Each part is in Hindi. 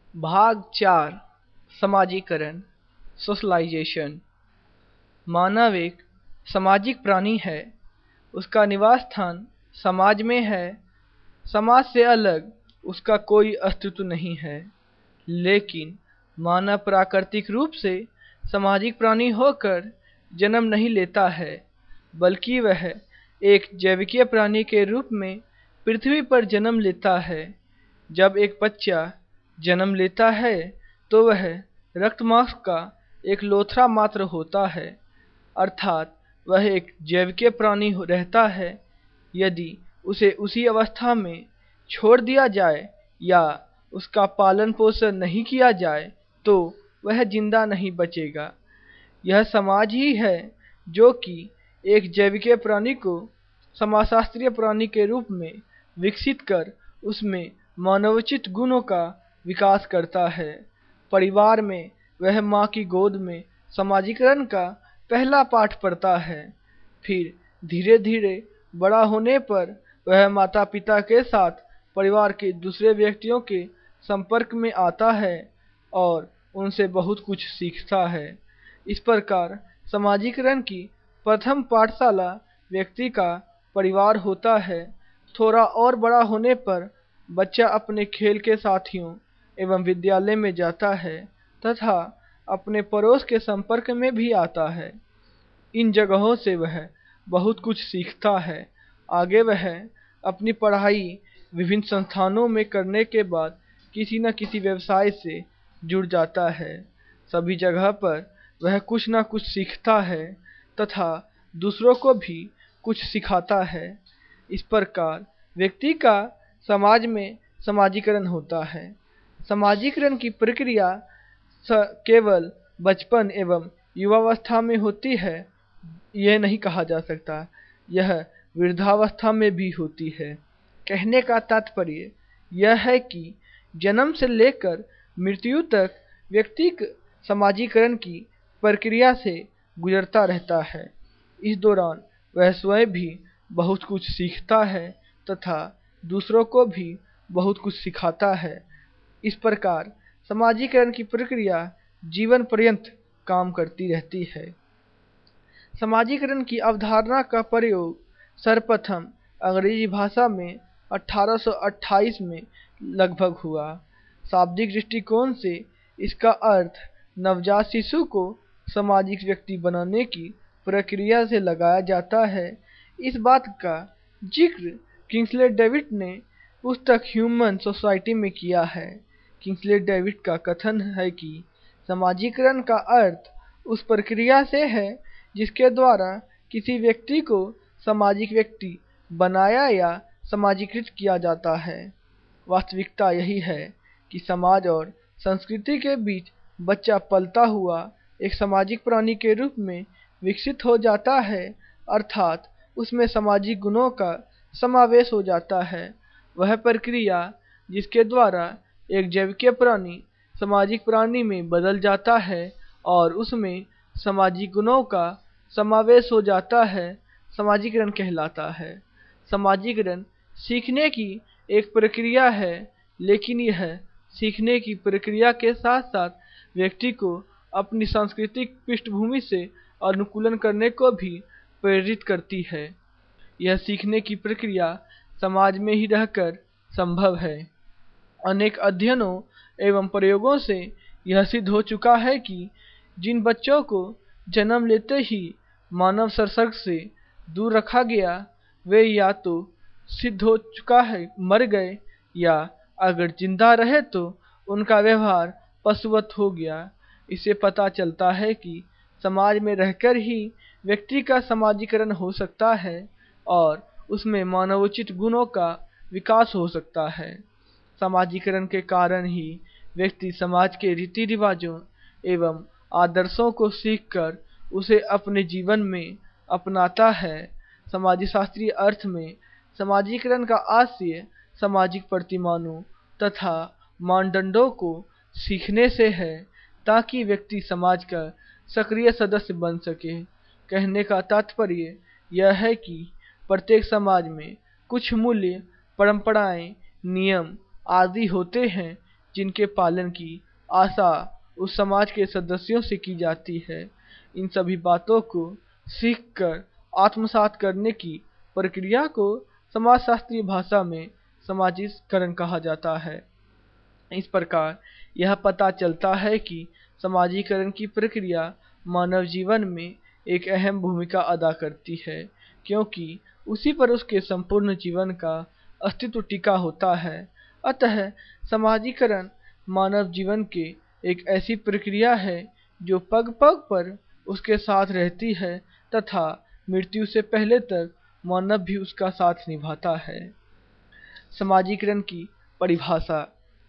भाग 4 समाजीकरण सोशलाइजेशन। मानव एक सामाजिक प्राणी है। उसका निवास स्थान समाज में है। समाज से अलग उसका कोई अस्तित्व नहीं है। लेकिन मानव प्राकृतिक रूप से सामाजिक प्राणी होकर जन्म नहीं लेता है, बल्कि वह एक जैविकीय प्राणी के रूप में पृथ्वी पर जन्म लेता है। जब एक बच्चा जन्म लेता है तो वह रक्त मांस का एक लोथड़ा मात्र होता है, अर्थात वह एक जैविकीय प्राणी रहता है। यदि उसे उसी अवस्था में छोड़ दिया जाए या उसका पालन पोषण नहीं किया जाए तो वह जिंदा नहीं बचेगा। यह समाज ही है जो कि एक जैविकीय प्राणी को समाजशास्त्रीय प्राणी के रूप में विकसित कर उसमें मानवोचित गुणों का विकास करता है। परिवार में वह माँ की गोद में समाजीकरण का पहला पाठ पढ़ता है। फिर धीरे धीरे बड़ा होने पर वह माता पिता के साथ परिवार के दूसरे व्यक्तियों के संपर्क में आता है और उनसे बहुत कुछ सीखता है। इस प्रकार समाजीकरण की प्रथम पाठशाला व्यक्ति का परिवार होता है। थोड़ा और बड़ा होने पर बच्चा अपने खेल के साथियों एवं विद्यालय में जाता है तथा अपने पड़ोस के संपर्क में भी आता है। इन जगहों से वह बहुत कुछ सीखता है। आगे वह अपनी पढ़ाई विभिन्न संस्थानों में करने के बाद किसी न किसी व्यवसाय से जुड़ जाता है। सभी जगह पर वह कुछ न कुछ सीखता है तथा दूसरों को भी कुछ सिखाता है। इस प्रकार व्यक्ति का समाज में समाजीकरण होता है। समाजीकरण की प्रक्रिया केवल बचपन एवं युवावस्था में होती है यह नहीं कहा जा सकता, यह वृद्धावस्था में भी होती है। कहने का तात्पर्य यह है कि जन्म से लेकर मृत्यु तक व्यक्ति समाजीकरण की प्रक्रिया से गुजरता रहता है। इस दौरान वह स्वयं भी बहुत कुछ सीखता है तथा दूसरों को भी बहुत कुछ सिखाता है। इस प्रकार समाजीकरण की प्रक्रिया जीवन पर्यंत काम करती रहती है। समाजीकरण की अवधारणा का प्रयोग सर्वप्रथम अंग्रेजी भाषा में 1828 में लगभग हुआ। शाब्दिक दृष्टिकोण से इसका अर्थ नवजात शिशु को सामाजिक व्यक्ति बनाने की प्रक्रिया से लगाया जाता है। इस बात का जिक्र किंग्सले डेविड ने पुस्तक ह्यूमन सोसाइटी में किया है। किंग्सले डेविड का कथन है कि समाजीकरण का अर्थ उस प्रक्रिया से है जिसके द्वारा किसी व्यक्ति को सामाजिक व्यक्ति बनाया या समाजीकृत किया जाता है। वास्तविकता यही है कि समाज और संस्कृति के बीच बच्चा पलता हुआ एक सामाजिक प्राणी के रूप में विकसित हो जाता है, अर्थात उसमें सामाजिक गुणों का समावेश हो जाता है। वह प्रक्रिया जिसके द्वारा एक जैविकीय प्राणी सामाजिक प्राणी में बदल जाता है और उसमें सामाजिक गुणों का समावेश हो जाता है, समाजीकरण कहलाता है। समाजीकरण सीखने की एक प्रक्रिया है, लेकिन यह सीखने की प्रक्रिया के साथ साथ व्यक्ति को अपनी सांस्कृतिक पृष्ठभूमि से अनुकूलन करने को भी प्रेरित करती है। यह सीखने की प्रक्रिया समाज में ही रहकर संभव है। अनेक अध्ययनों एवं प्रयोगों से यह सिद्ध हो चुका है कि जिन बच्चों को जन्म लेते ही मानव संसर्ग से दूर रखा गया वे या तो सिद्ध हो चुका है मर गए या अगर जिंदा रहे तो उनका व्यवहार पशुवत हो गया। इससे पता चलता है कि समाज में रहकर ही व्यक्ति का समाजीकरण हो सकता है और उसमें मानवोचित गुणों का विकास हो सकता है। समाजीकरण के कारण ही व्यक्ति समाज के रीति रिवाजों एवं आदर्शों को सीखकर उसे अपने जीवन में अपनाता है। समाजशास्त्रीय अर्थ में समाजीकरण का आशय सामाजिक प्रतिमानों तथा मानदंडों को सीखने से है ताकि व्यक्ति समाज का सक्रिय सदस्य बन सके। कहने का तात्पर्य यह है कि प्रत्येक समाज में कुछ मूल्य, परंपराएं, नियम आदि होते हैं जिनके पालन की आशा उस समाज के सदस्यों से की जाती है। इन सभी बातों को सीखकर आत्मसात करने की प्रक्रिया को समाजशास्त्रीय भाषा में समाजीकरण कहा जाता है। इस प्रकार यह पता चलता है कि समाजीकरण की प्रक्रिया मानव जीवन में एक अहम भूमिका अदा करती है, क्योंकि उसी पर उसके संपूर्ण जीवन का अस्तित्व टिका होता है। अतः समाजीकरण मानव जीवन के एक ऐसी प्रक्रिया है जो पग पग पर उसके साथ रहती है तथा मृत्यु से पहले तक मानव भी उसका साथ निभाता है। समाजीकरण की परिभाषा।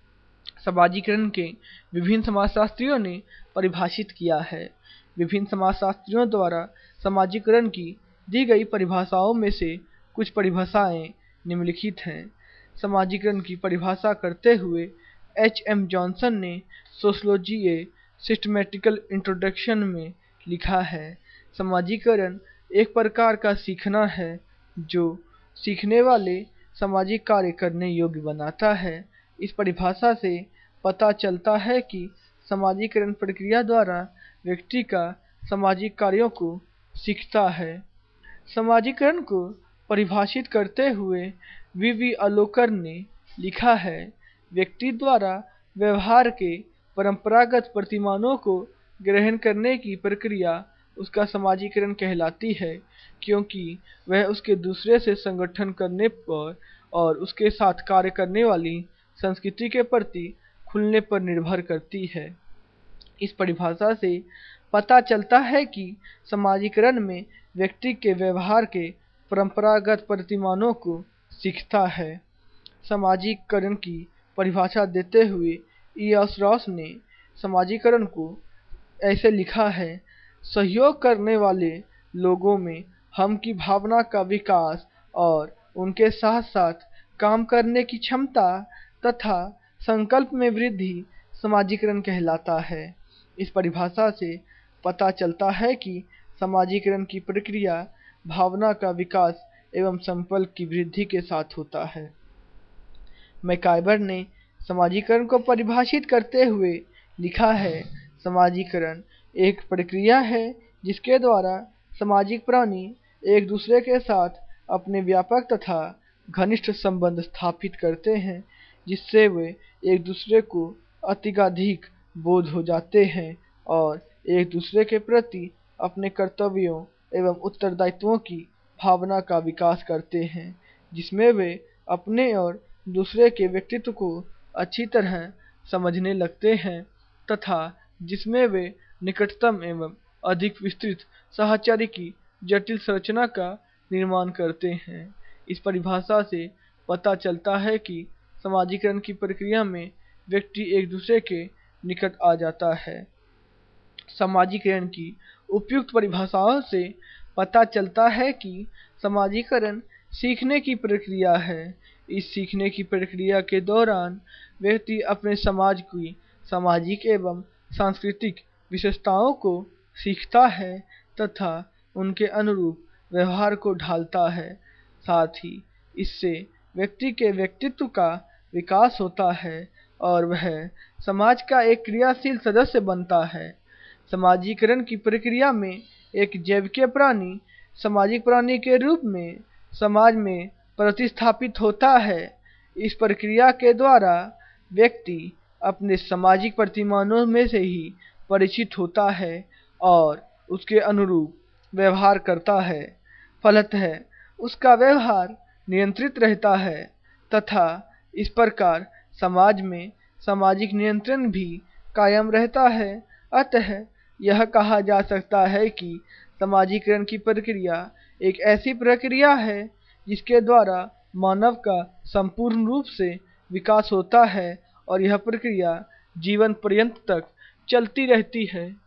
समाजीकरण के विभिन्न समाजशास्त्रियों ने परिभाषित किया है। विभिन्न समाजशास्त्रियों द्वारा समाजीकरण की दी गई परिभाषाओं में से कुछ परिभाषाएं निम्नलिखित हैं। समाजीकरण की परिभाषा करते हुए H.M. जॉनसन ने सोशियोलॉजी ए सिस्टमैटिकल इंट्रोडक्शन में लिखा है, समाजीकरण एक प्रकार का सीखना है जो सीखने वाले सामाजिक कार्य करने योग्य बनाता है। इस परिभाषा से पता चलता है कि समाजीकरण प्रक्रिया द्वारा व्यक्ति का सामाजिक कार्यों को सीखता है। समाजीकरण को परिभाषित करते हुए V.V. अलोकर ने लिखा है, व्यक्ति द्वारा व्यवहार के परंपरागत प्रतिमानों को ग्रहण करने की प्रक्रिया उसका समाजीकरण कहलाती है, क्योंकि वह उसके दूसरे से संगठन करने पर और उसके साथ कार्य करने वाली संस्कृति के प्रति खुलने पर निर्भर करती है। इस परिभाषा से पता चलता है कि समाजीकरण में व्यक्ति के व्यवहार के परंपरागत प्रतिमानों को सीखता है। समाजीकरण की परिभाषा देते हुए E.S. रॉस ने समाजीकरण को ऐसे लिखा है, सहयोग करने वाले लोगों में हम की भावना का विकास और उनके साथ साथ काम करने की क्षमता तथा संकल्प में वृद्धि समाजीकरण कहलाता है। इस परिभाषा से पता चलता है कि समाजीकरण की प्रक्रिया भावना का विकास एवं संकल्प की वृद्धि के साथ होता है। मैकाइबर ने समाजीकरण को परिभाषित करते हुए लिखा है, समाजीकरण एक प्रक्रिया है जिसके द्वारा सामाजिक प्राणी एक दूसरे के साथ अपने व्यापक तथा घनिष्ठ संबंध स्थापित करते हैं, जिससे वे एक दूसरे को अत्यधिक बोध हो जाते हैं और एक दूसरे के प्रति अपने कर्तव्यों एवं उत्तरदायित्वों की भावना का विकास करते हैं, जिसमें वे अपने और दूसरे के व्यक्तित्व को अच्छी तरह समझने लगते हैं तथा जिसमें वे निकटतम एवं अधिक विस्तृत साहचर्य की जटिल संरचना का निर्माण करते हैं। इस परिभाषा से पता चलता है कि समाजीकरण की प्रक्रिया में व्यक्ति एक दूसरे के निकट आ जाता है। समाजीकरण की उपयुक्त परिभाषाओं से पता चलता है कि समाजीकरण सीखने की प्रक्रिया है। इस सीखने की प्रक्रिया के दौरान व्यक्ति अपने समाज की सामाजिक एवं सांस्कृतिक विशेषताओं को सीखता है तथा उनके अनुरूप व्यवहार को ढालता है। साथ ही इससे व्यक्ति के व्यक्तित्व का विकास होता है और वह समाज का एक क्रियाशील सदस्य बनता है। समाजीकरण की प्रक्रिया में एक जैविक प्राणी सामाजिक प्राणी के रूप में समाज में प्रतिस्थापित होता है। इस प्रक्रिया के द्वारा व्यक्ति अपने सामाजिक प्रतिमानों में से ही परिचित होता है और उसके अनुरूप व्यवहार करता है। फलतः उसका व्यवहार नियंत्रित रहता है तथा इस प्रकार समाज में सामाजिक नियंत्रण भी कायम रहता है। अतः यह कहा जा सकता है कि समाजीकरण की प्रक्रिया एक ऐसी प्रक्रिया है जिसके द्वारा मानव का संपूर्ण रूप से विकास होता है और यह प्रक्रिया जीवन पर्यंत तक चलती रहती है।